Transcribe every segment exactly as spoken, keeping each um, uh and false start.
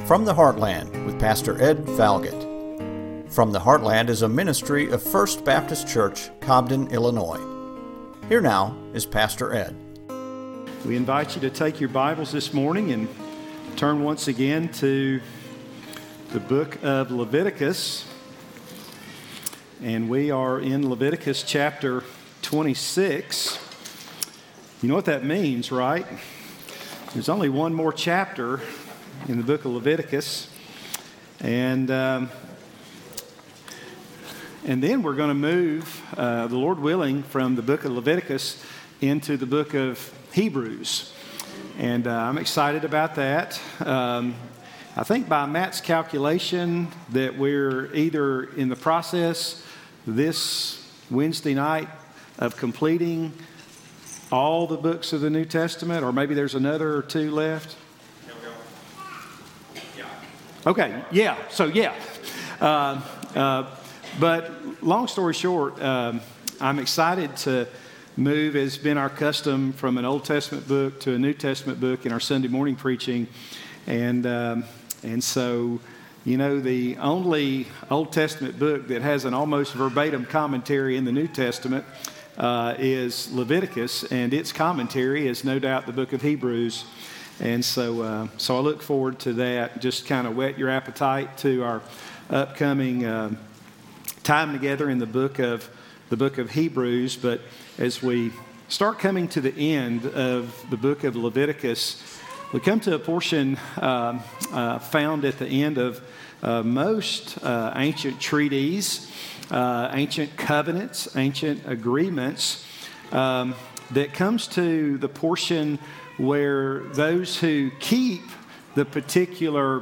From the Heartland with Pastor Ed Falgett. From the Heartland is a ministry of First Baptist Church, Cobden, Illinois. Here now is Pastor Ed. We invite you to take your Bibles this morning and turn once again to the book of Leviticus. And we are in Leviticus chapter twenty-six. You know what that means, right? There's only one more chapter in the book of Leviticus. And um, and then we're going to move, uh, the Lord willing, from the book of Leviticus into the book of Hebrews. And uh, I'm excited about that. Um, I think by Matt's calculation that we're either in the process this Wednesday night of completing all the books of the New Testament, or maybe there's another or two left. Okay, yeah, so yeah. Uh, uh, but long story short, um, I'm excited to move, as has been our custom, from an Old Testament book to a New Testament book in our Sunday morning preaching. And um, and so, you know, the only Old Testament book that has an almost verbatim commentary in the New Testament uh, is Leviticus, and its commentary is no doubt the book of Hebrews. And so uh, so I look forward to that. Just kind of whet your appetite to our upcoming uh, time together in the book of the book of Hebrews. But as we start coming to the end of the book of Leviticus, we come to a portion uh, uh, found at the end of uh, most uh, ancient treaties, uh, ancient covenants, ancient agreements, um, that comes to the portion where those who keep the particular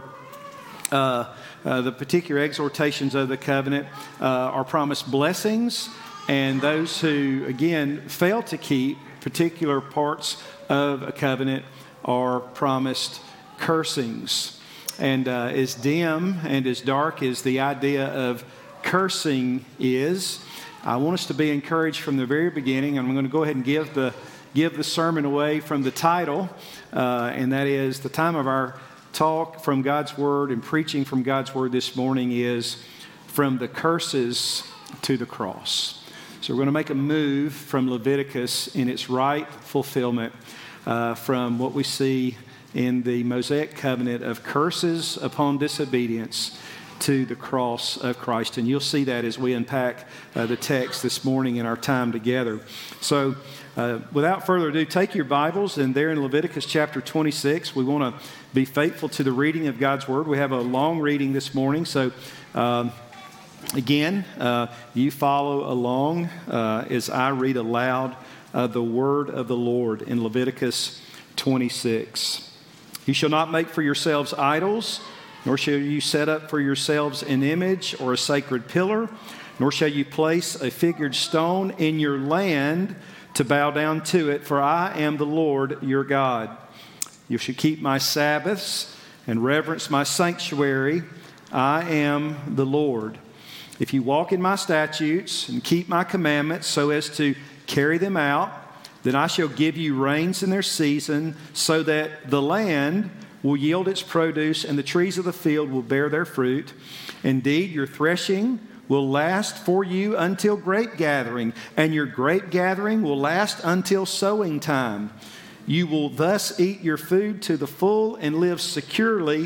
uh, uh, the particular exhortations of the covenant uh, are promised blessings, and those who, again, fail to keep particular parts of a covenant are promised cursings. And uh, as dim and as dark as the idea of cursing is, I want us to be encouraged from the very beginning. I'm going to go ahead and give the give the sermon away from the title, uh, and that is the time of our talk from God's Word and preaching from God's Word this morning is From the Curses to the Cross. So we're going to make a move from Leviticus in its right fulfillment uh, from what we see in the Mosaic covenant of curses upon disobedience to the cross of Christ. And you'll see that as we unpack uh, the text this morning in our time together. So uh, without further ado, take your Bibles, and there in Leviticus chapter twenty-six, we want to be faithful to the reading of God's Word. We have a long reading this morning, so um, again, uh, you follow along uh, as I read aloud uh, the word of the Lord in Leviticus twenty-six. You shall not make for yourselves idols, nor shall you set up for yourselves an image or a sacred pillar, nor shall you place a figured stone in your land to bow down to it, for I am the Lord your God. You shall keep my Sabbaths and reverence my sanctuary. I am the Lord. If you walk in my statutes and keep my commandments so as to carry them out, then I shall give you rains in their season, so that the land will yield its produce and the trees of the field will bear their fruit. Indeed, your threshing will last for you until grape gathering, and your grape gathering will last until sowing time. You will thus eat your food to the full and live securely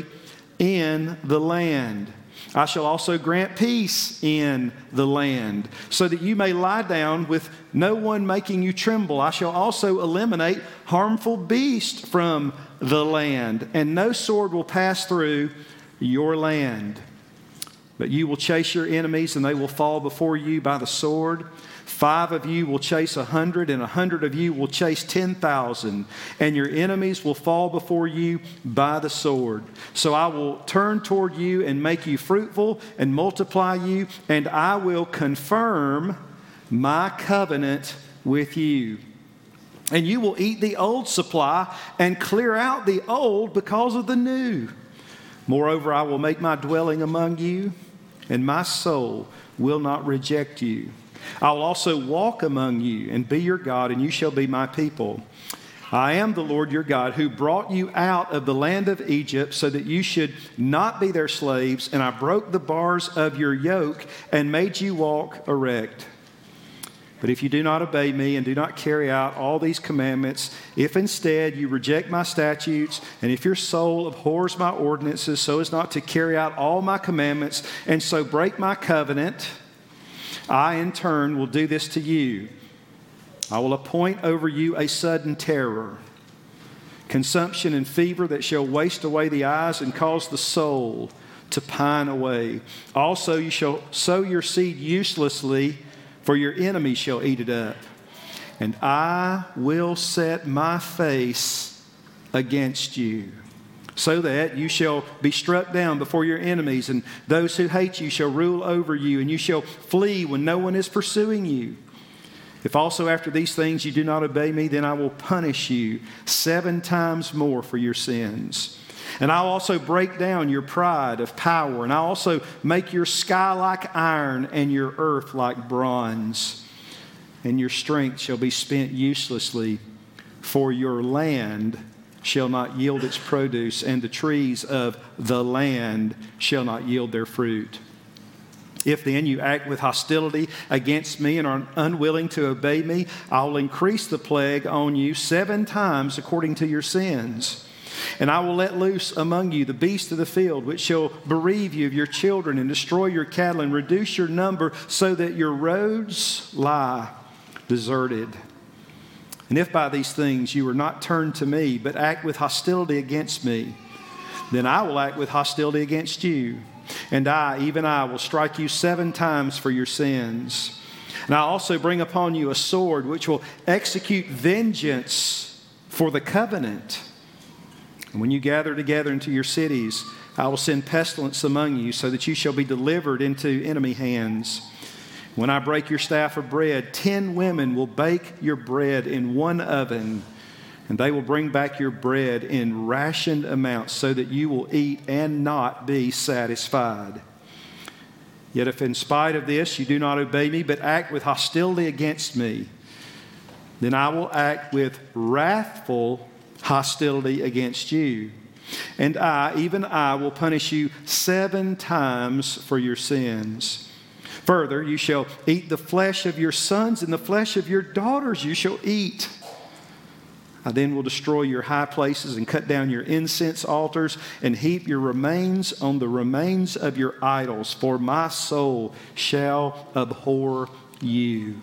in the land. I shall also grant peace in the land, so that you may lie down with no one making you tremble. I shall also eliminate harmful beasts from the land, and no sword will pass through your land. But you will chase your enemies, and they will fall before you by the sword. Five of you will chase a hundred, and a hundred of you will chase ten thousand, and your enemies will fall before you by the sword. So I will turn toward you and make you fruitful and multiply you, and I will confirm my covenant with you. And you will eat the old supply and clear out the old because of the new. Moreover, I will make my dwelling among you, and my soul will not reject you. I will also walk among you and be your God, and you shall be my people. I am the Lord your God who brought you out of the land of Egypt so that you should not be their slaves, and I broke the bars of your yoke and made you walk erect. But if you do not obey me and do not carry out all these commandments, if instead you reject my statutes, and if your soul abhors my ordinances so as not to carry out all my commandments and so break my covenant, I in turn will do this to you. I will appoint over you a sudden terror, consumption and fever that shall waste away the eyes and cause the soul to pine away. Also you shall sow your seed uselessly, for your enemies shall eat it up. And I will set my face against you, so that you shall be struck down before your enemies, and those who hate you shall rule over you, and you shall flee when no one is pursuing you. If also after these things you do not obey me, then I will punish you seven times more for your sins. And I'll also break down your pride of power, and I'll also make your sky like iron and your earth like bronze. And your strength shall be spent uselessly, for your land shall not yield its produce, and the trees of the land shall not yield their fruit. If then you act with hostility against me and are unwilling to obey me, I will increase the plague on you seven times according to your sins. And I will let loose among you the beasts of the field, which shall bereave you of your children and destroy your cattle and reduce your number so that your roads lie deserted. And if by these things you are not turned to me, but act with hostility against me, then I will act with hostility against you. And I, even I, will strike you seven times for your sins. And I also bring upon you a sword which will execute vengeance for the covenant. And when you gather together into your cities, I will send pestilence among you, so that you shall be delivered into enemy hands. When I break your staff of bread, ten women will bake your bread in one oven, and they will bring back your bread in rationed amounts, so that you will eat and not be satisfied. Yet if in spite of this you do not obey me, but act with hostility against me, then I will act with wrathful hostility against you. And I, even I, will punish you seven times for your sins. Further, you shall eat the flesh of your sons, and the flesh of your daughters you shall eat. I then will destroy your high places and cut down your incense altars and heap your remains on the remains of your idols, for my soul shall abhor you.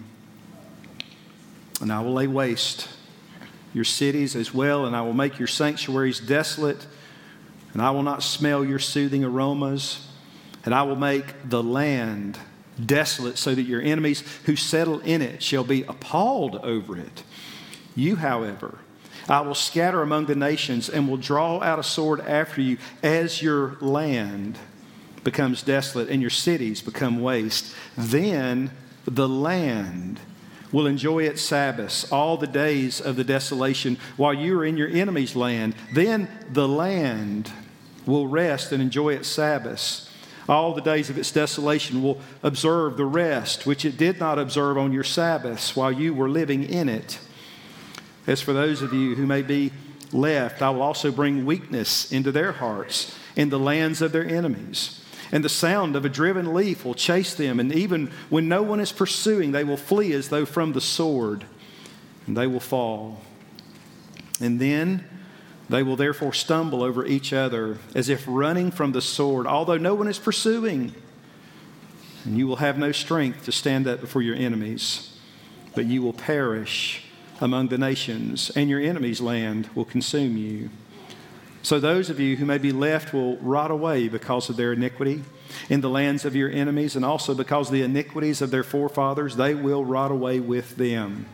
And I will lay waste your cities as well, and I will make your sanctuaries desolate, and I will not smell your soothing aromas, and I will make the land desolate, so that your enemies who settle in it shall be appalled over it. You, however, I will scatter among the nations and will draw out a sword after you as your land becomes desolate and your cities become waste. Then the land will enjoy its Sabbaths all the days of the desolation while you are in your enemy's land. Then the land will rest and enjoy its Sabbaths. All the days of its desolation will observe the rest which it did not observe on your Sabbaths while you were living in it. As for those of you who may be left, I will also bring weakness into their hearts in the lands of their enemies. And the sound of a driven leaf will chase them, and even when no one is pursuing, they will flee as though from the sword, and they will fall. And then they will therefore stumble over each other as if running from the sword, although no one is pursuing. And you will have no strength to stand up before your enemies, but you will perish among the nations, and your enemy's land will consume you. So those of you who may be left will rot away because of their iniquity in the lands of your enemies, and also because of the iniquities of their forefathers, they will rot away with them.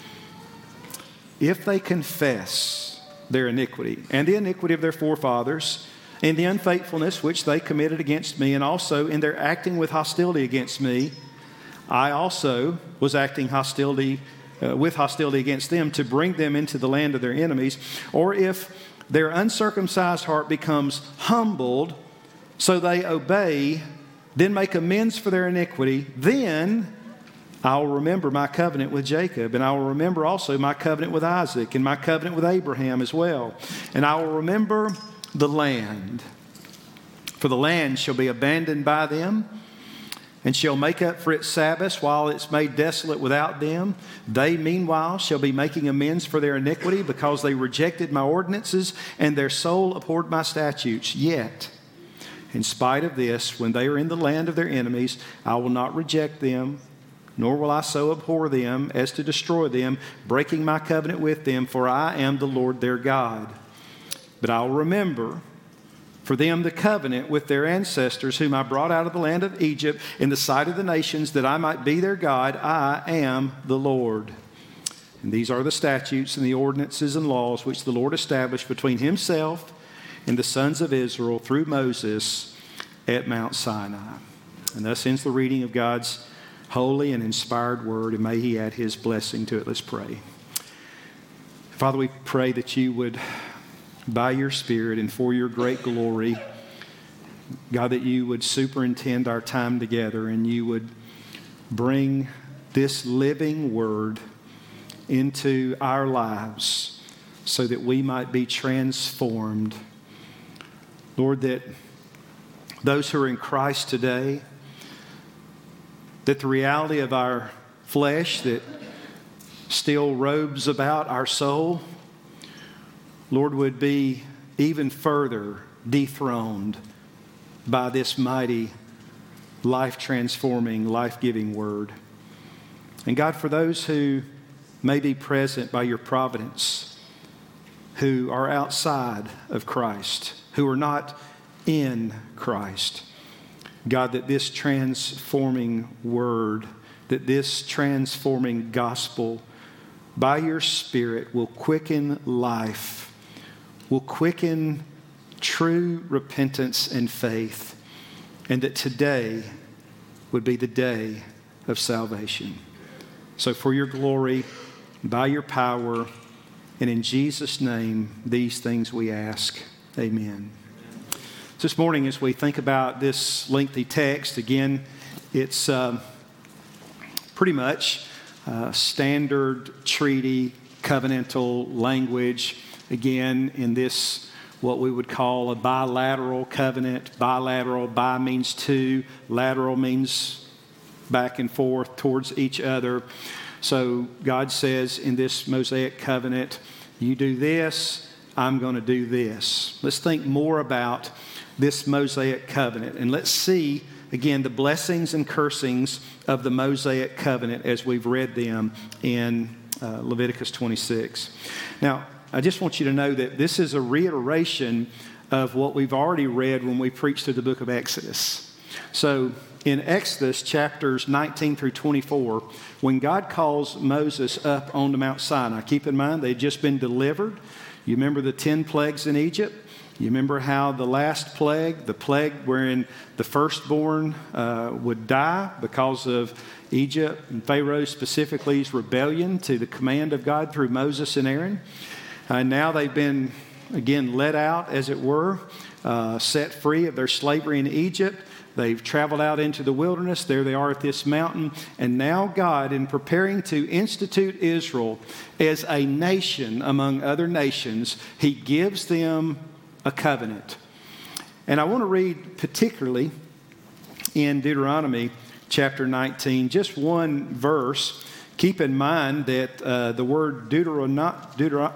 If they confess their iniquity and the iniquity of their forefathers, in the unfaithfulness which they committed against me, and also in their acting with hostility against me, I also was acting hostility Uh, with hostility against them to bring them into the land of their enemies, or if their uncircumcised heart becomes humbled so they obey, then make amends for their iniquity, then I will remember my covenant with Jacob, and I will remember also my covenant with Isaac, and my covenant with Abraham as well. And I will remember the land, for the land shall be abandoned by them, and shall make up for its Sabbaths while it's made desolate without them. They, meanwhile, shall be making amends for their iniquity, because they rejected my ordinances, and their soul abhorred my statutes. Yet, in spite of this, when they are in the land of their enemies, I will not reject them, nor will I so abhor them as to destroy them, breaking my covenant with them, for I am the Lord their God. But I will remember for them the covenant with their ancestors, whom I brought out of the land of Egypt in the sight of the nations, that I might be their God. I am the Lord. And these are the statutes and the ordinances and laws which the Lord established between himself and the sons of Israel through Moses at Mount Sinai. And thus ends the reading of God's holy and inspired word, and may he add his blessing to it. Let's pray. Father, we pray that you would, by your Spirit and for your great glory, God, that you would superintend our time together, and you would bring this living word into our lives so that we might be transformed. Lord, that those who are in Christ today, that the reality of our flesh that still robes about our soul, Lord, would be even further dethroned by this mighty, life-transforming, life-giving word. And God, for those who may be present by your providence, who are outside of Christ, who are not in Christ, God, that this transforming word, that this transforming gospel, by your Spirit, will quicken life, will quicken true repentance and faith, and that today would be the day of salvation. So for your glory, by your power, and in Jesus' name, these things we ask. Amen. This morning, as we think about this lengthy text, again, it's uh, pretty much uh, standard treaty, covenantal language, again, in this, what we would call a bilateral covenant. Bilateral, bi means two, lateral means back and forth towards each other. So God says in this Mosaic covenant, you do this, I'm going to do this. Let's think more about this Mosaic covenant, and let's see again the blessings and cursings of the Mosaic covenant as we've read them in uh, Leviticus twenty-six. Now, I just want you to know that this is a reiteration of what we've already read when we preached through the book of Exodus. So in Exodus chapters nineteen through twenty-four, when God calls Moses up onto Mount Sinai, keep in mind they'd just been delivered. You remember the ten plagues in Egypt? You remember how the last plague, the plague wherein the firstborn uh, would die because of Egypt and Pharaoh specifically's rebellion to the command of God through Moses and Aaron. Uh, now they've been, again, let out, as it were, uh, set free of their slavery in Egypt. They've traveled out into the wilderness. There they are at this mountain. And now God, in preparing to institute Israel as a nation among other nations, he gives them a covenant. And I want to read particularly in Deuteronomy chapter nineteen, just one verse. Keep in mind that uh, the word Deuteronomy, Deuteron-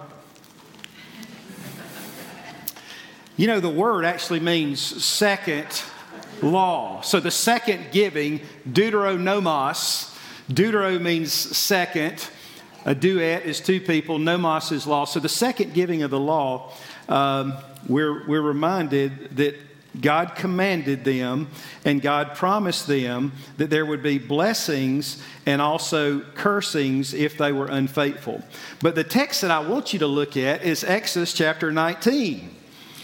you know, the word actually means second law. So the second giving, deuteronomos, deutero means second, a duet is two people, nomos is law. So the second giving of the law, um, we're, we're reminded that God commanded them and God promised them that there would be blessings and also cursings if they were unfaithful. But the text that I want you to look at is Exodus chapter nineteen.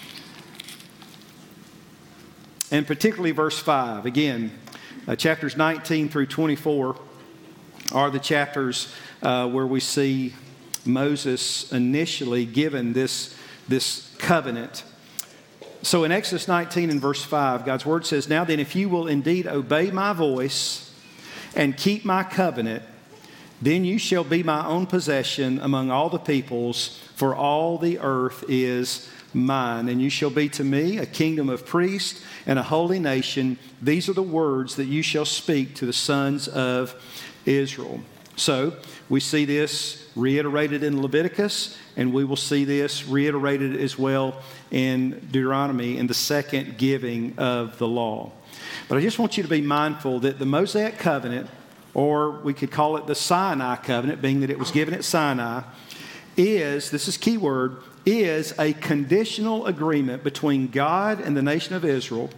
And particularly verse five. Again, uh, chapters nineteen through twenty-four are the chapters uh, where we see Moses initially given this, this covenant. So in Exodus nineteen and verse five, God's word says, "Now then, if you will indeed obey my voice and keep my covenant, then you shall be my own possession among all the peoples, for all the earth is mine. And you shall be to me a kingdom of priests and a holy nation. These are the words that you shall speak to the sons of Israel. So we see this reiterated in Leviticus, and we will see this reiterated as well in Deuteronomy in the second giving of the law. But I just want you to be mindful that the Mosaic covenant, or we could call it the Sinai covenant, being that it was given at Sinai, is, this is key word, is a conditional agreement between God and the nation of Israel.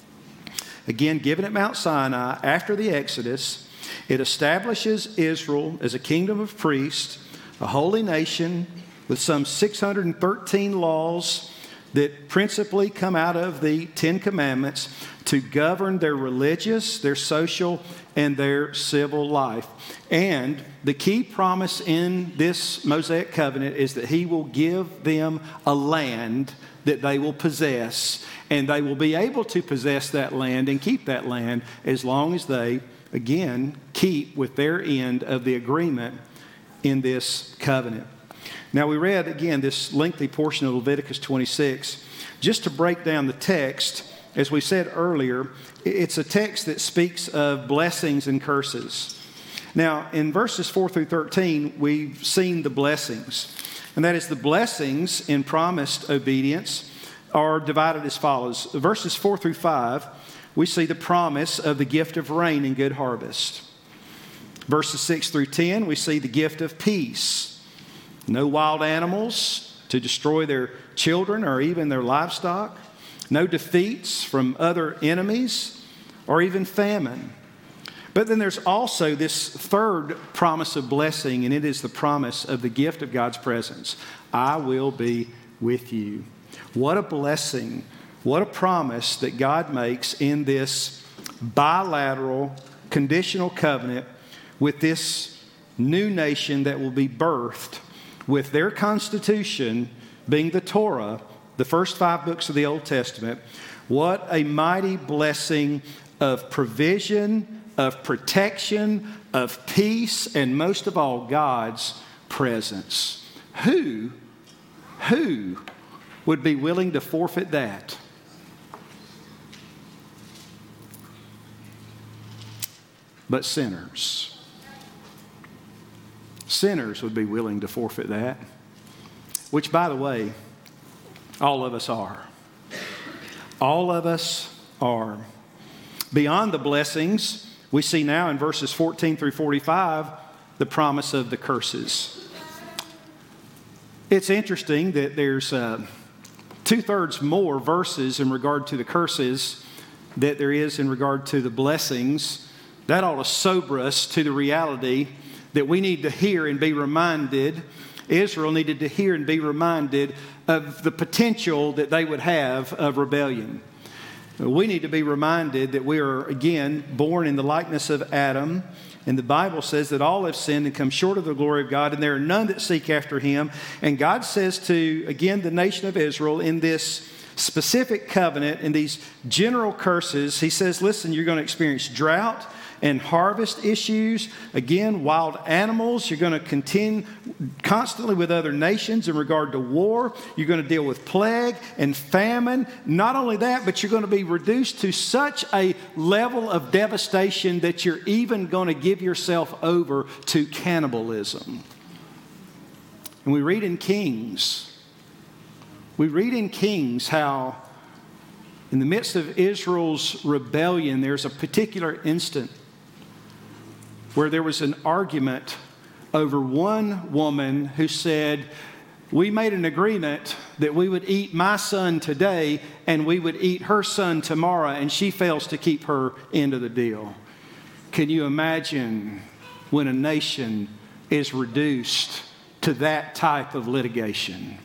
Again, given at Mount Sinai after the Exodus. It establishes Israel as a kingdom of priests, a holy nation with some six hundred thirteen laws that principally come out of the Ten Commandments to govern their religious, their social, and their civil life. And the key promise in this Mosaic covenant is that he will give them a land that they will possess, and they will be able to possess that land and keep that land as long as they, again, keep with their end of the agreement in this covenant. Now, we read, again, this lengthy portion of Leviticus twenty-six. Just to break down the text, as we said earlier, it's a text that speaks of blessings and curses. Now, in verses four through thirteen, we've seen the blessings. And that is, the blessings in promised obedience are divided as follows. Verses four through five, we see the promise of the gift of rain and good harvest. Verses six through ten, we see the gift of peace. No wild animals to destroy their children or even their livestock. No defeats from other enemies or even famine. But then there's also this third promise of blessing, and it is the promise of the gift of God's presence. I will be with you. What a blessing. What a promise that God makes in this bilateral, conditional covenant with this new nation that will be birthed with their constitution being the Torah, the first five books of the Old Testament. What a mighty blessing of provision, of protection, of peace, and most of all, God's presence. Who, who would be willing to forfeit that? But sinners. Sinners would be willing to forfeit that, which, by the way, all of us are. All of us are. Beyond the blessings, we see now in verses fourteen through forty-five the promise of the curses. It's interesting that there's uh, two-thirds more verses in regard to the curses that there is in regard to the blessings. That ought to sober us to the reality that we need to hear and be reminded. Israel needed to hear and be reminded of the potential that they would have of rebellion. We need to be reminded that we are, again, born in the likeness of Adam. And the Bible says that all have sinned and come short of the glory of God, and there are none that seek after him. And God says to, again, the nation of Israel in this specific covenant, in these general curses, he says, listen, you're going to experience drought and harvest issues. Again, wild animals. You're going to contend constantly with other nations in regard to war. You're going to deal with plague and famine. Not only that, but you're going to be reduced to such a level of devastation that you're even going to give yourself over to cannibalism. And we read in Kings, we read in Kings how in the midst of Israel's rebellion, there's a particular instant where there was an argument over one woman who said, we made an agreement that we would eat my son today and we would eat her son tomorrow, and she fails to keep her end of the deal. Can you imagine when a nation is reduced to that type of litigation?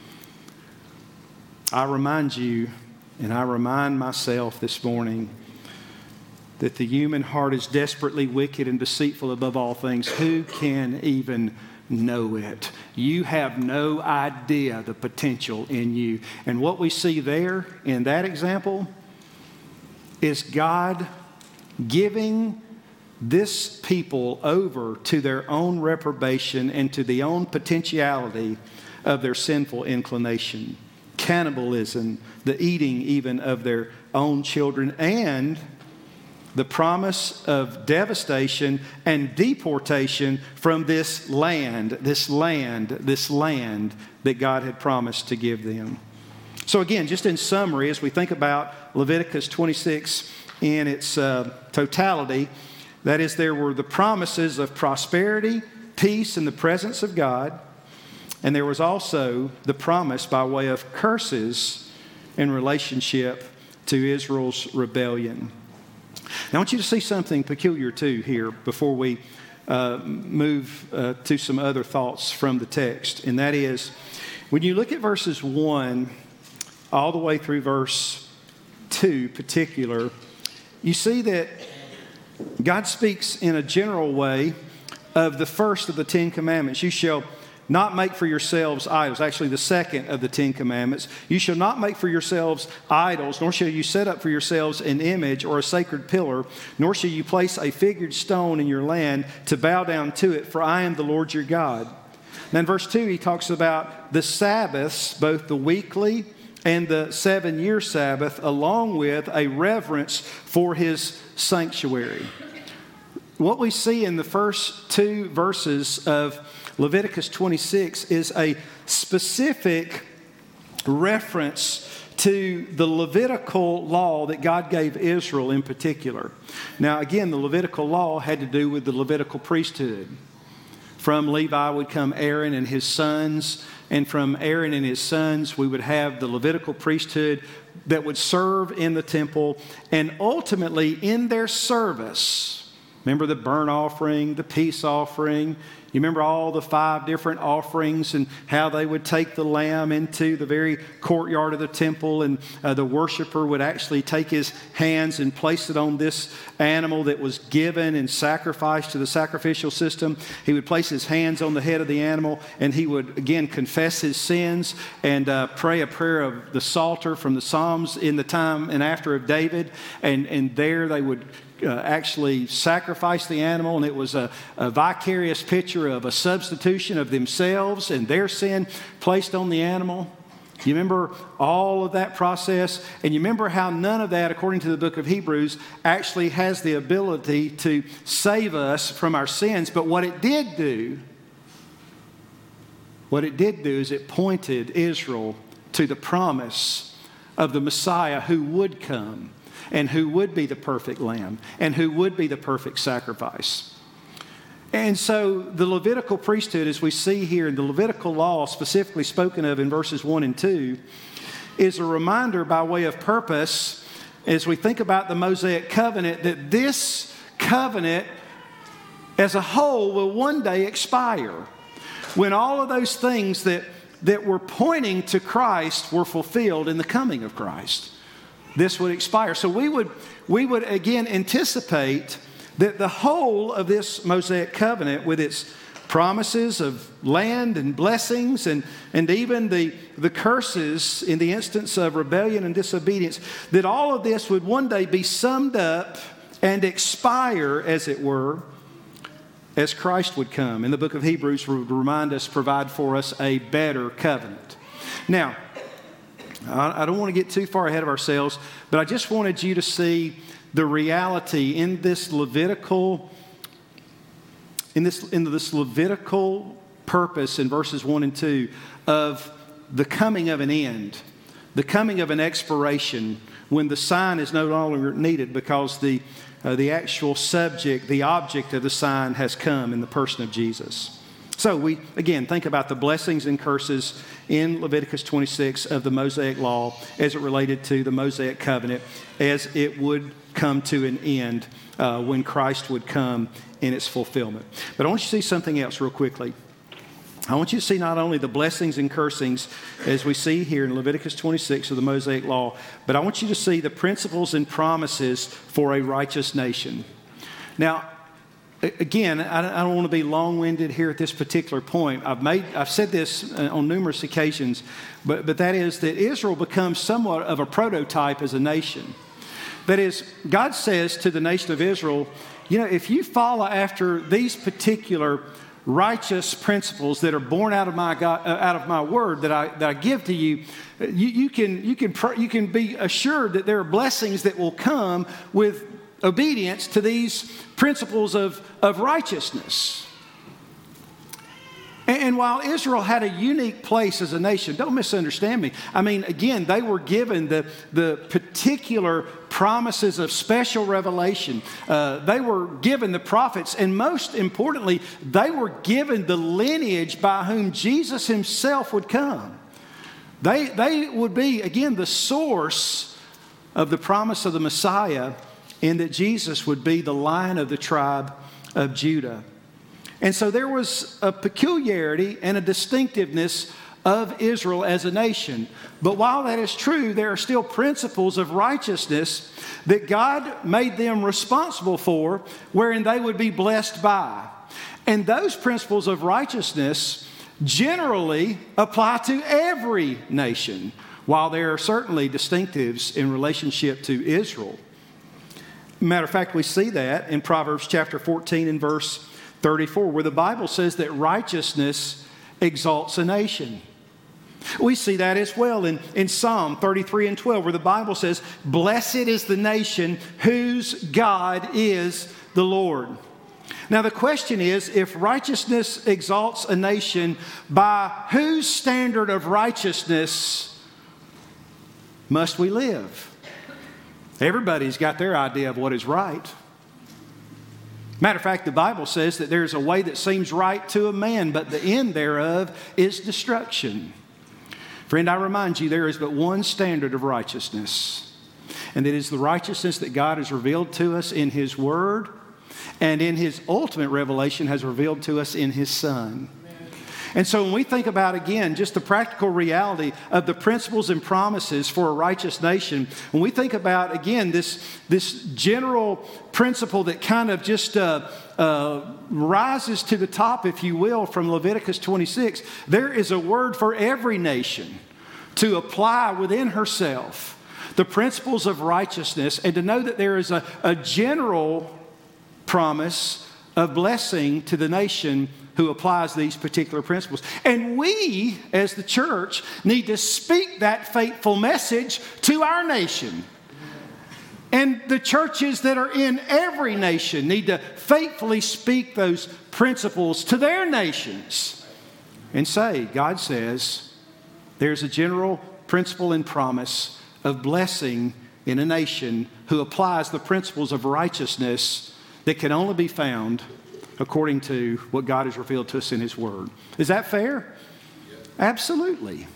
I remind you, and I remind myself this morning, that the human heart is desperately wicked and deceitful above all things. Who can even know it? You have no idea the potential in you. And what we see there in that example is God giving this people over to their own reprobation and to the own potentiality of their sinful inclination, cannibalism, the eating even of their own children, and the promise of devastation and deportation from this land, this land, this land that God had promised to give them. So again, just in summary, as we think about Leviticus twenty-six in its uh, totality, that is, there were the promises of prosperity, peace, and the presence of God. And there was also the promise by way of curses in relationship to Israel's rebellion. Now, I want you to see something peculiar, too, here before we uh, move uh, to some other thoughts from the text. And that is, when you look at verses one all the way through verse two particular, you see that God speaks in a general way of the first of the Ten Commandments. You shall not make for yourselves idols. Actually, the second of the Ten Commandments. You shall not make for yourselves idols, nor shall you set up for yourselves an image or a sacred pillar, nor shall you place a figured stone in your land to bow down to it, for I am the Lord your God. Then in verse two, he talks about the Sabbaths, both the weekly and the seven-year Sabbath, along with a reverence for his sanctuary. What we see in the first two verses of Leviticus twenty-six is a specific reference to the Levitical law that God gave Israel in particular. Now, again, the Levitical law had to do with the Levitical priesthood. From Levi would come Aaron and his sons, and from Aaron and his sons, we would have the Levitical priesthood that would serve in the temple, and ultimately in their service, remember the burnt offering, the peace offering. You remember all the five different offerings and how they would take the lamb into the very courtyard of the temple, and uh, the worshiper would actually take his hands and place it on this animal that was given and sacrificed to the sacrificial system. He would place his hands on the head of the animal, and he would again confess his sins and uh, pray a prayer of the Psalter from the Psalms in the time and after of David, and, and there they would Uh, actually sacrifice the animal, and it was a, a vicarious picture of a substitution of themselves and their sin placed on the animal. You remember all of that process, and you remember how none of that, according to the book of Hebrews, actually has the ability to save us from our sins. But what it did do, what it did do is it pointed Israel to the promise of the Messiah who would come, and who would be the perfect lamb, and who would be the perfect sacrifice. And so the Levitical priesthood, as we see here in the Levitical law specifically spoken of in verses one and two, is a reminder by way of purpose as we think about the Mosaic covenant, that this covenant as a whole will one day expire, when all of those things that, that were pointing to Christ were fulfilled in the coming of Christ. This would expire. So we would, we would again anticipate that the whole of this Mosaic covenant, with its promises of land and blessings, and, and even the, the curses in the instance of rebellion and disobedience, that all of this would one day be summed up and expire, as it were, as Christ would come. And the book of Hebrews would remind us, provide for us a better covenant. Now, I don't want to get too far ahead of ourselves, but I just wanted you to see the reality in this Levitical, in this, in this Levitical purpose in verses one and two of the coming of an end, the coming of an expiration, when the sign is no longer needed because the, uh, the actual subject, the object of the sign has come in the person of Jesus. So we, again, think about the blessings and curses in Leviticus twenty-six of the Mosaic Law as it related to the Mosaic Covenant, as it would come to an end uh, when Christ would come in its fulfillment. But I want you to see something else real quickly. I want you to see not only the blessings and cursings as we see here in Leviticus twenty-six of the Mosaic Law, but I want you to see the principles and promises for a righteous nation. Now, again, I don't want to be long-winded here at this particular point. I've made, I've said this on numerous occasions, but, but that is that Israel becomes somewhat of a prototype as a nation. That is, God says to the nation of Israel you know, if you follow after these particular righteous principles that are born out of my God, uh, out of my word that I that I give to you, you, you can you can pr- you can be assured that there are blessings that will come with obedience to these principles of, of righteousness. And, and while Israel had a unique place as a nation, don't misunderstand me. I mean, again, they were given the, the particular promises of special revelation. Uh, they were given the prophets, and most importantly, they were given the lineage by whom Jesus himself would come. They, they would be, again, the source of the promise of the Messiah, in that Jesus would be the Lion of the tribe of Judah. And so there was a peculiarity and a distinctiveness of Israel as a nation. But while that is true, there are still principles of righteousness that God made them responsible for, wherein they would be blessed by. And those principles of righteousness generally apply to every nation, while there are certainly distinctives in relationship to Israel. Matter of fact, we see that in Proverbs chapter fourteen and verse thirty-four, where the Bible says that righteousness exalts a nation. We see that as well in, in Psalm thirty-three and twelve, where the Bible says, "Blessed is the nation whose God is the Lord." Now the question is, if righteousness exalts a nation, by whose standard of righteousness must we live? Everybody's got their idea of what is right. Matter of fact, the Bible says that there's a way that seems right to a man, but the end thereof is destruction. Friend, I remind you, there is but one standard of righteousness, and it is the righteousness that God has revealed to us in His Word, and in His ultimate revelation has revealed to us in His Son. And so when we think about, again, just the practical reality of the principles and promises for a righteous nation, when we think about, again, this, this general principle that kind of just uh, uh, rises to the top, if you will, from Leviticus twenty-six, there is a word for every nation to apply within herself the principles of righteousness, and to know that there is a, a general promise of blessing to the nation who applies these particular principles. And we, as the church, need to speak that faithful message to our nation. And the churches that are in every nation need to faithfully speak those principles to their nations and say, God says, there's a general principle and promise of blessing in a nation who applies the principles of righteousness that can only be found according to what God has revealed to us in His Word. Is that fair? Yes. Absolutely.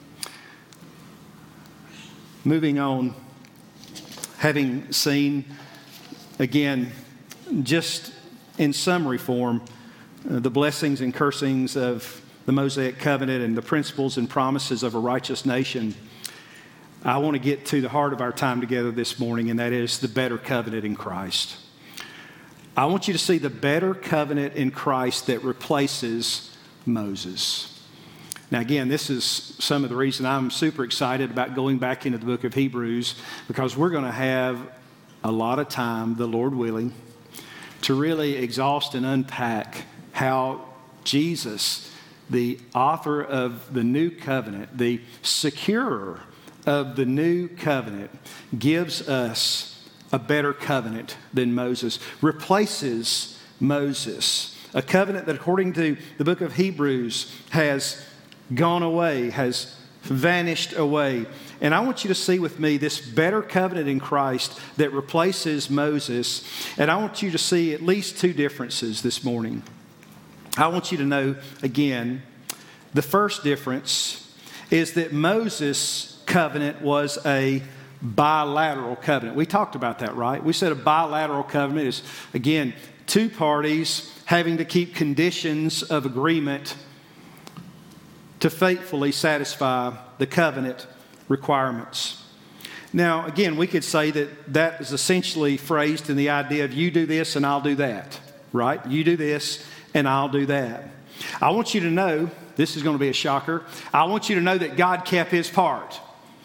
Moving on, having seen, again, just in summary form, uh, the blessings and cursings of the Mosaic covenant and the principles and promises of a righteous nation, I want to get to the heart of our time together this morning, and that is the better covenant in Christ. I want you to see the better covenant in Christ that replaces Moses. Now, again, this is some of the reason I'm super excited about going back into the book of Hebrews, because we're going to have a lot of time, the Lord willing, to really exhaust and unpack how Jesus, the author of the new covenant, the securer of the new covenant, gives us a better covenant than Moses, replaces Moses. A covenant that, according to the book of Hebrews, has gone away, has vanished away. And I want you to see with me this better covenant in Christ that replaces Moses. And I want you to see at least two differences this morning. I want you to know, again, the first difference is that Moses' covenant was a bilateral covenant. We talked about that, right? We said a bilateral covenant is, again, two parties having to keep conditions of agreement to faithfully satisfy the covenant requirements. Now, again, we could say that that is essentially phrased in the idea of you do this and I'll do that, right? You do this and I'll do that. I want you to know, this is going to be a shocker, I want you to know that God kept His part,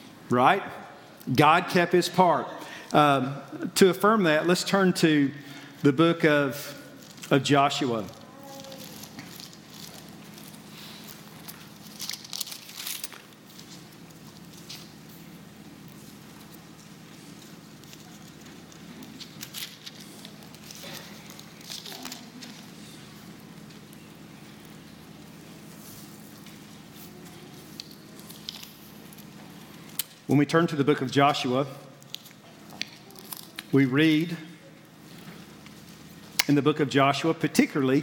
right? God kept His part. Um, to affirm that, let's turn to the book of, of Joshua. When we turn to the book of Joshua, we read in the book of Joshua, particularly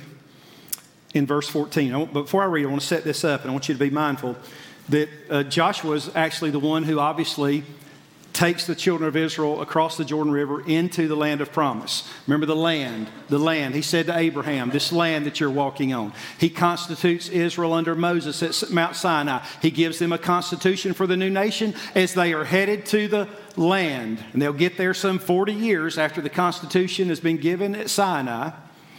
in verse fourteen. I want, before I read, I want to set this up, and I want you to be mindful that uh, Joshua is actually the one who obviously takes the children of Israel across the Jordan River into the land of promise. Remember the land, the land. He said to Abraham, this land that you're walking on. He constitutes Israel under Moses at Mount Sinai. He gives them a constitution for the new nation as they are headed to the land. And they'll get there some forty years after the constitution has been given at Sinai.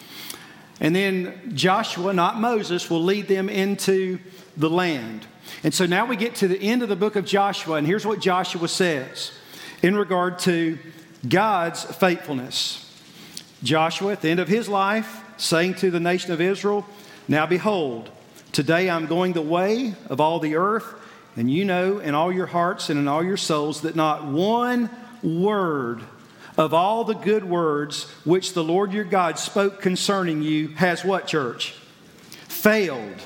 And then Joshua, not Moses, will lead them into the land. And so now we get to the end of the book of Joshua, and here's what Joshua says in regard to God's faithfulness. Joshua, at the end of his life, saying to the nation of Israel, now behold, today I'm going the way of all the earth, and you know in all your hearts and in all your souls that not one word of all the good words which the Lord your God spoke concerning you has what, church? Failed.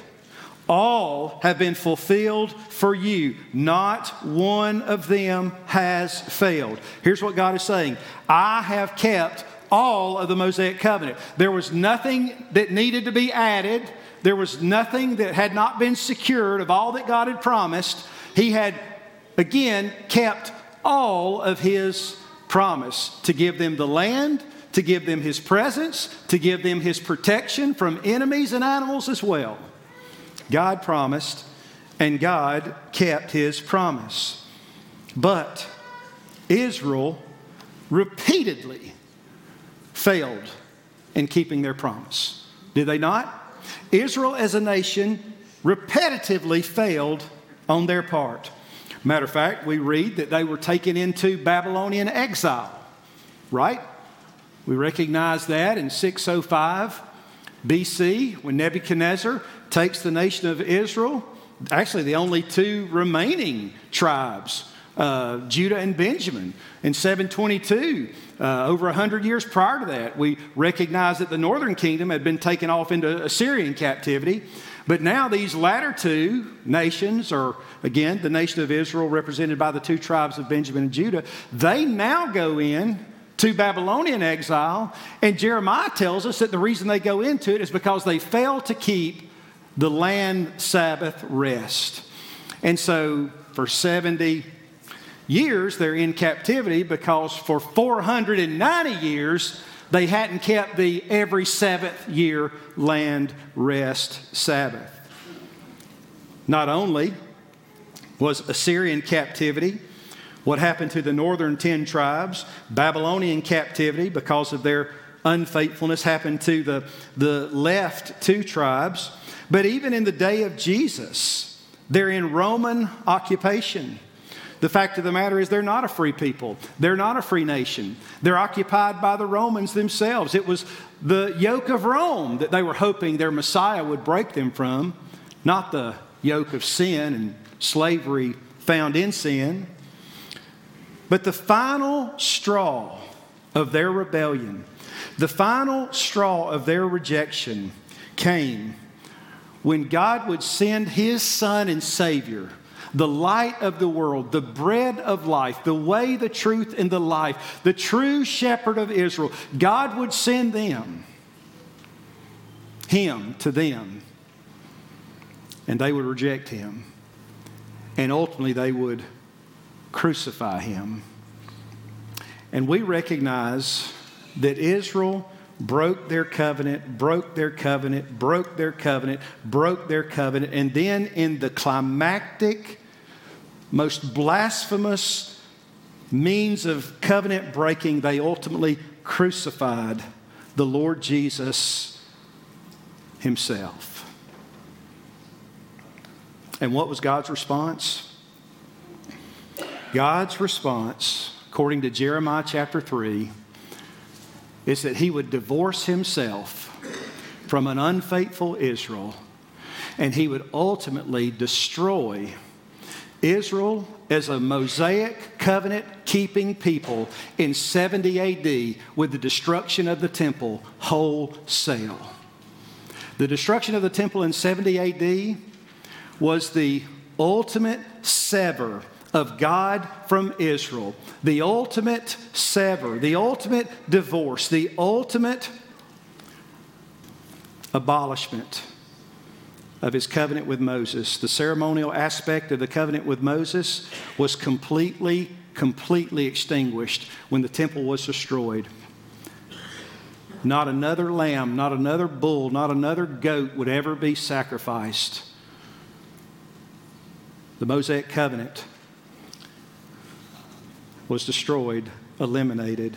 All have been fulfilled for you. Not one of them has failed. Here's what God is saying. I have kept all of the Mosaic covenant. There was nothing that needed to be added. There was nothing that had not been secured of all that God had promised. He had, again, kept all of His promise to give them the land, to give them His presence, to give them His protection from enemies and animals as well. God promised, and God kept His promise. But Israel repeatedly failed in keeping their promise. Did they not? Israel as a nation repetitively failed on their part. Matter of fact, we read that they were taken into Babylonian exile, right? We recognize that in six oh five B C when Nebuchadnezzar takes the nation of Israel, actually the only two remaining tribes, uh, Judah and Benjamin. In seven twenty-two, uh, over one hundred years prior to that, we recognize that the northern kingdom had been taken off into Assyrian captivity. But now these latter two nations, or again, the nation of Israel represented by the two tribes of Benjamin and Judah, they now go in to Babylonian exile. And Jeremiah tells us that the reason they go into it is because they fail to keep the land Sabbath rest. And so for seventy years, they're in captivity because for four hundred ninety years, they hadn't kept the every seventh year land rest Sabbath. Not only was Assyrian captivity what happened to the northern ten tribes, Babylonian captivity because of their unfaithfulness happened to the, the left two tribes. But even in the day of Jesus, they're in Roman occupation. The fact of the matter is they're not a free people. They're not a free nation. They're occupied by the Romans themselves. It was the yoke of Rome that they were hoping their Messiah would break them from, not the yoke of sin and slavery found in sin. But the final straw of their rebellion, the final straw of their rejection came when God would send His Son and Savior, the light of the world, the bread of life, the way, the truth, and the life, the true shepherd of Israel. God would send them, Him to them, and they would reject Him. And ultimately they would crucify Him. And we recognize that Israel broke their covenant, broke their covenant, broke their covenant, broke their covenant, and then in the climactic, most blasphemous means of covenant breaking, they ultimately crucified the Lord Jesus Himself. And what was God's response? God's response, according to Jeremiah chapter three, is that he would divorce himself from an unfaithful Israel, and he would ultimately destroy Israel as a Mosaic covenant-keeping people in seventy A D with the destruction of the temple wholesale. The destruction of the temple in seventy A D was the ultimate sever of God from Israel, the ultimate sever, the ultimate divorce, the ultimate abolishment of his covenant with Moses. The ceremonial aspect of the covenant with Moses was completely, completely extinguished when the temple was destroyed. Not another lamb, not another bull, not another goat would ever be sacrificed. The Mosaic covenant was destroyed, eliminated.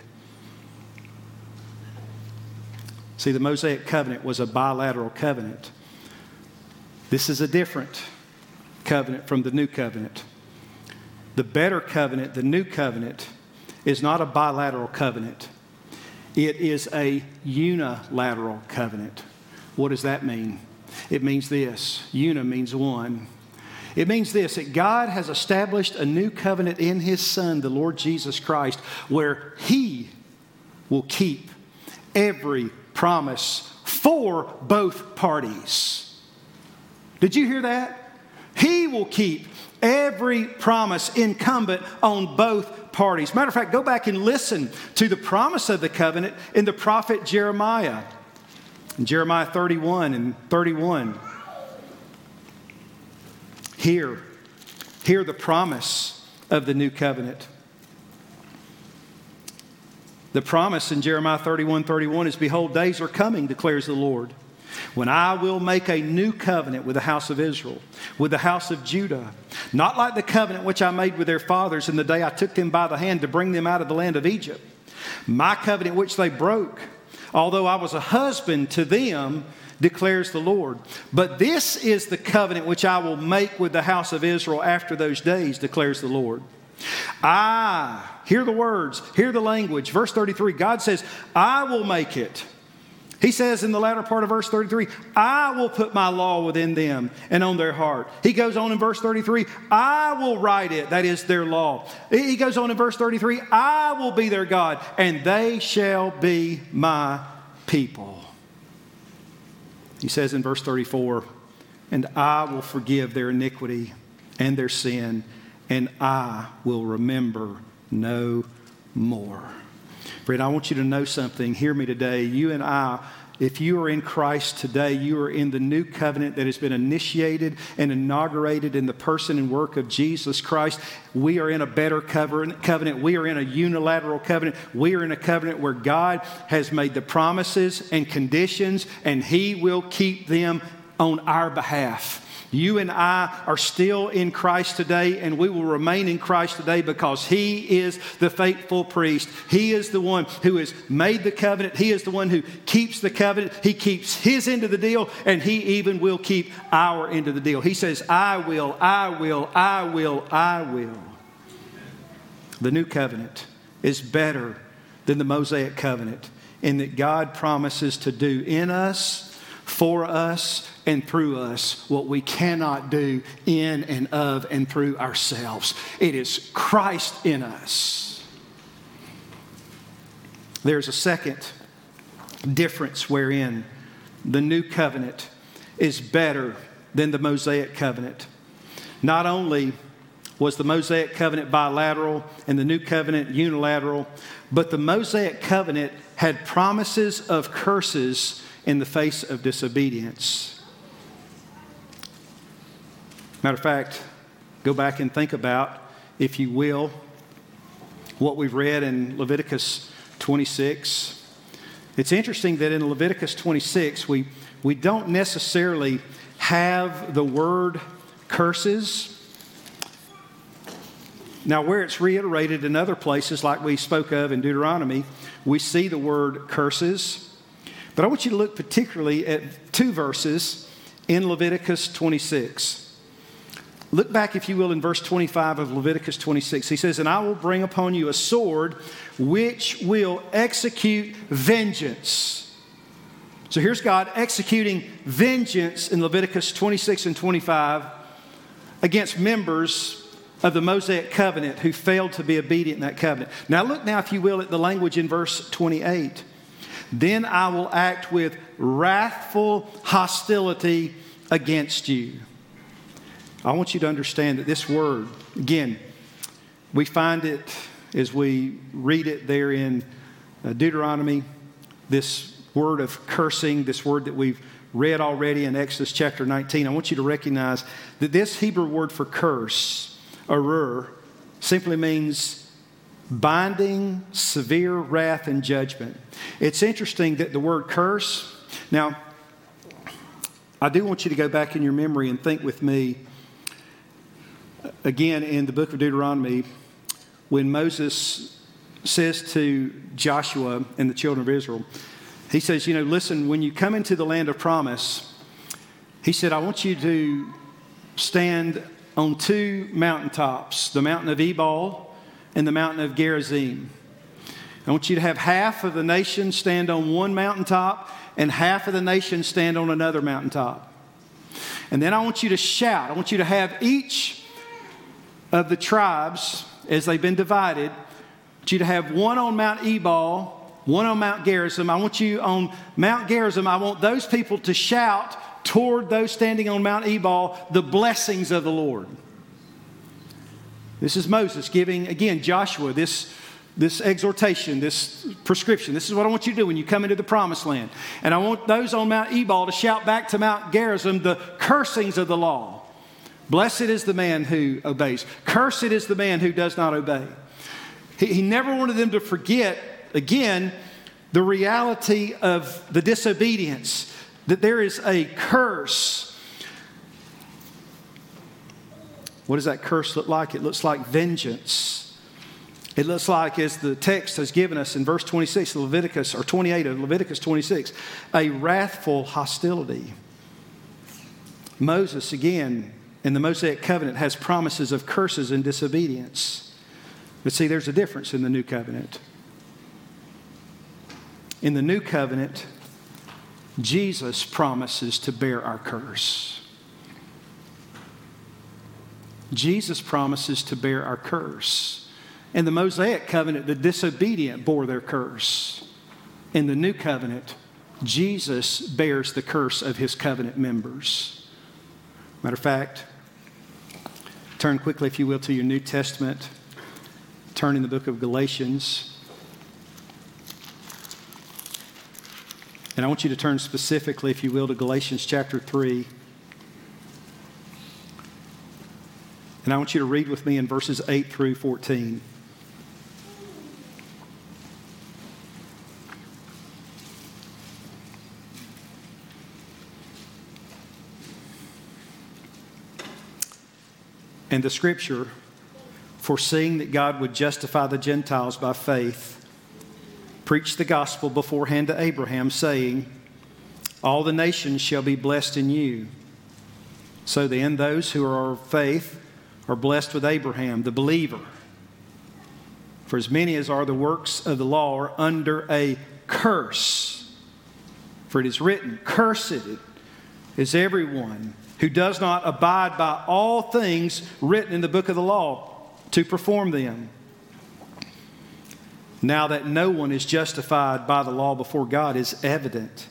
See, the Mosaic covenant was a bilateral covenant. This is a different covenant from the new covenant. The better covenant, the new covenant, is not a bilateral covenant. It is a unilateral covenant. What does that mean? It means this. Una means one. It means this, that God has established a new covenant in His Son, the Lord Jesus Christ, where He will keep every promise for both parties. Did you hear that? He will keep every promise incumbent on both parties. Matter of fact, go back and listen to the promise of the covenant in the prophet Jeremiah. In Jeremiah thirty-one and thirty-one. Hear, hear the promise of the new covenant. The promise in Jeremiah thirty-one, thirty-one is, "Behold, days are coming, declares the Lord, when I will make a new covenant with the house of Israel, with the house of Judah, not like the covenant which I made with their fathers in the day I took them by the hand to bring them out of the land of Egypt. My covenant which they broke, although I was a husband to them, declares the Lord. But this is the covenant which I will make with the house of Israel after those days, declares the Lord. I," hear the words, hear the language. Verse thirty-three, God says, "I will make it." He says in the latter part of verse thirty-three, "I will put my law within them and on their heart." He goes on in verse thirty-three, "I will write it," that is their law. He goes on in verse thirty-three, "I will be their God, and they shall be my people." He says in verse thirty-four, "And I will forgive their iniquity and their sin, and I will remember no more." Friend, I want you to know something. Hear me today. You and I, if you are in Christ today, you are in the new covenant that has been initiated and inaugurated in the person and work of Jesus Christ. We are in a better covenant. We are in a unilateral covenant. We are in a covenant where God has made the promises and conditions, and He will keep them on our behalf. You and I are still in Christ today, and we will remain in Christ today because He is the faithful priest. He is the one who has made the covenant. He is the one who keeps the covenant. He keeps His end of the deal, and He even will keep our end of the deal. He says, "I will, I will, I will, I will." The new covenant is better than the Mosaic covenant in that God promises to do in us, for us, and through us what we cannot do in and of and through ourselves. It is Christ in us. There's a second difference wherein the new covenant is better than the Mosaic covenant. Not only was the Mosaic covenant bilateral and the new covenant unilateral, but the Mosaic covenant had promises of curses in the face of disobedience. Matter of fact, go back and think about, if you will, what we've read in Leviticus twenty-six. It's interesting that in Leviticus twenty-six, we, we don't necessarily have the word curses. Now, where it's reiterated in other places, like we spoke of in Deuteronomy, we see the word curses. But I want you to look particularly at two verses in Leviticus twenty-six. Look back, if you will, in verse twenty-five of Leviticus twenty-six. He says, "And I will bring upon you a sword which will execute vengeance." So here's God executing vengeance in Leviticus twenty-six and twenty-five against members of the Mosaic covenant who failed to be obedient in that covenant. Now look now, if you will, at the language in verse twenty-eight. "Then I will act with wrathful hostility against you." I want you to understand that this word, again, we find it as we read it there in Deuteronomy, this word of cursing, this word that we've read already in Exodus chapter nineteen. I want you to recognize that this Hebrew word for curse, arur, simply means binding, severe wrath and judgment. It's interesting that the word curse, now, I do want you to go back in your memory and think with me, again, in the book of Deuteronomy, when Moses says to Joshua and the children of Israel, he says, you know, listen, when you come into the land of promise, he said, I want you to stand on two mountaintops, the mountain of Ebal and the mountain of Gerizim. I want you to have half of the nation stand on one mountaintop and half of the nation stand on another mountaintop. And then I want you to shout. I want you to have each of the tribes, as they've been divided, I want you to have one on Mount Ebal, one on Mount Gerizim. I want you on Mount Gerizim, I want those people to shout toward those standing on Mount Ebal the blessings of the Lord. This is Moses giving, again, Joshua this, this exhortation, this prescription. This is what I want you to do when you come into the promised land. And I want those on Mount Ebal to shout back to Mount Gerizim the cursings of the law. Blessed is the man who obeys. Cursed is the man who does not obey. He, he never wanted them to forget, again, the reality of the disobedience, that there is a curse. What does that curse look like? It looks like vengeance. It looks like, as the text has given us in verse twenty-six of Leviticus, or twenty-eight of Leviticus twenty-six, a wrathful hostility. Moses, again, in the Mosaic covenant, has promises of curses and disobedience. But see, there's a difference in the new covenant. In the new covenant, Jesus promises to bear our curse. Jesus promises to bear our curse. In the Mosaic covenant, the disobedient bore their curse. In the new covenant, Jesus bears the curse of his covenant members. Matter of fact, turn quickly, if you will, to your New Testament. Turn in the book of Galatians. And I want you to turn specifically, if you will, to Galatians chapter three. And I want you to read with me in verses eight through fourteen. And the scripture, foreseeing that God would justify the Gentiles by faith, preached the gospel beforehand to Abraham, saying, all the nations shall be blessed in you. So then those who are of faith are blessed with Abraham, the believer. For as many as are the works of the law are under a curse. For it is written, cursed is everyone who does not abide by all things written in the book of the law to perform them. Now that no one is justified by the law before God is evident.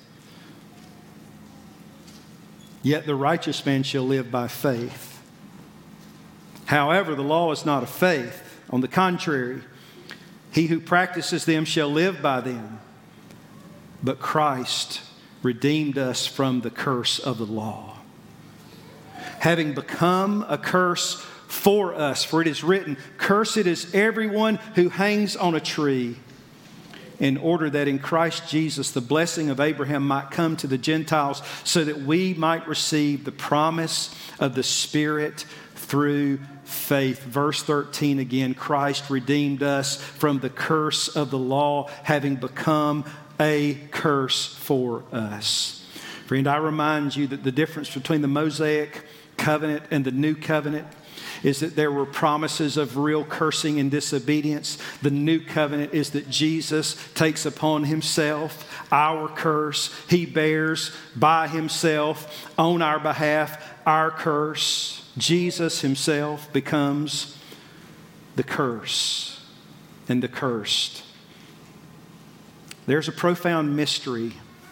Yet the righteous man shall live by faith. However, the law is not of faith. On the contrary, he who practices them shall live by them. But Christ redeemed us from the curse of the law, having become a curse for us. For it is written, cursed is everyone who hangs on a tree, in order that in Christ Jesus the blessing of Abraham might come to the Gentiles, so that we might receive the promise of the Spirit through faith. Verse thirteen again, Christ redeemed us from the curse of the law, having become a curse for us. Friend, I remind you that the difference between the Mosaic covenant and the new covenant is that there were promises of real cursing and disobedience. The new covenant is that Jesus takes upon himself our curse. He bears by himself on our behalf our curse. Jesus himself becomes the curse and the cursed. There's a profound mystery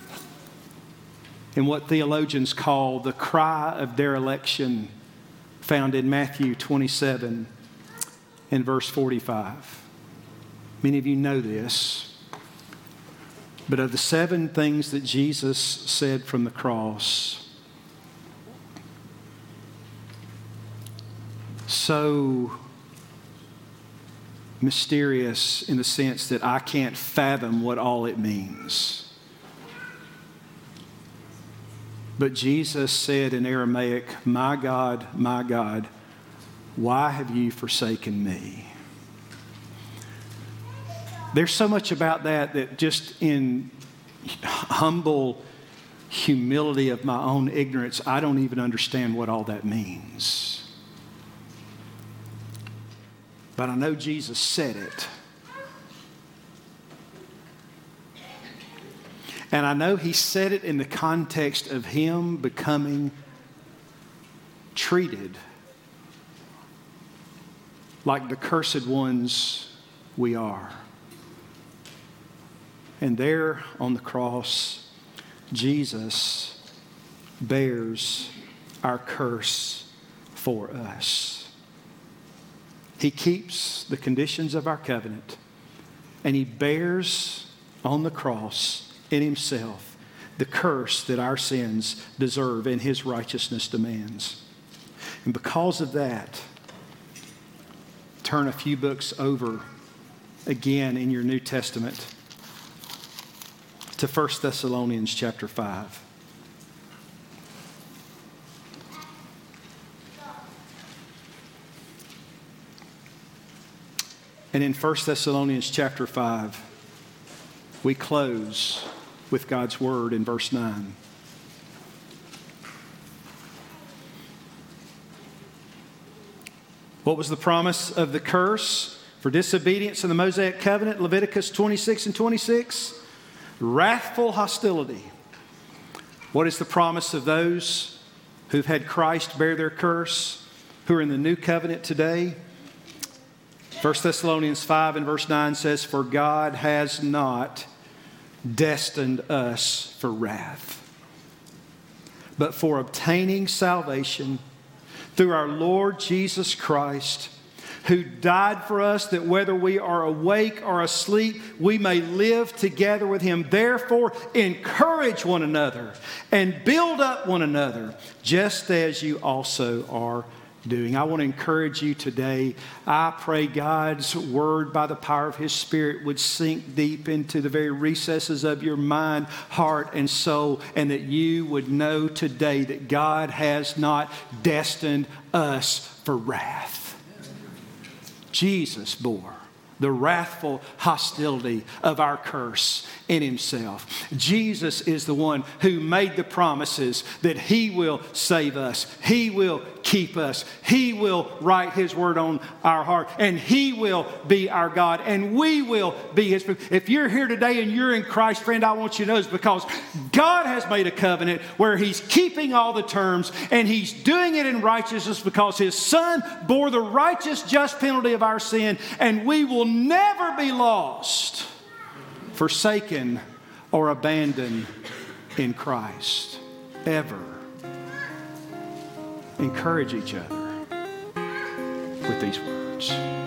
in what theologians call the cry of dereliction, found in Matthew twenty-seven and verse forty-five. Many of you know this, but of the seven things that Jesus said from the cross, so mysterious in the sense that I can't fathom what all it means. But Jesus said in Aramaic, "My God, my God, why have you forsaken me?" There's so much about that that just in humble humility of my own ignorance, I don't even understand what all that means. But I know Jesus said it. And I know he said it in the context of him becoming treated like the cursed ones we are. And there on the cross, Jesus bears our curse for us. He keeps the conditions of our covenant, and he bears on the cross in himself the curse that our sins deserve and his righteousness demands. And because of that, turn a few books over again in your New Testament to First Thessalonians chapter five. And in First Thessalonians chapter five, we close with God's word in verse nine. What was the promise of the curse for disobedience in the Mosaic covenant? Leviticus twenty-six and twenty-six. Wrathful hostility. What is the promise of those who've had Christ bear their curse, who are in the new covenant today? First Thessalonians five and verse nine says, "For God has not destined us for wrath, but for obtaining salvation through our Lord Jesus Christ, who died for us, that whether we are awake or asleep, we may live together with him. Therefore, encourage one another and build up one another, just as you also are doing." I want to encourage you today. I pray God's word by the power of his Spirit would sink deep into the very recesses of your mind, heart, and soul, and that you would know today that God has not destined us for wrath. Jesus bore the wrathful hostility of our curse in himself. Jesus is the one who made the promises that he will save us. He will keep us. He will write his word on our heart, and he will be our God, and we will be his people. If you're here today and you're in Christ, friend, I want you to know it's because God has made a covenant where he's keeping all the terms, and he's doing it in righteousness because his son bore the righteous just penalty of our sin, and we will never be lost, forsaken, or abandoned in Christ. Ever. Encourage each other with these words.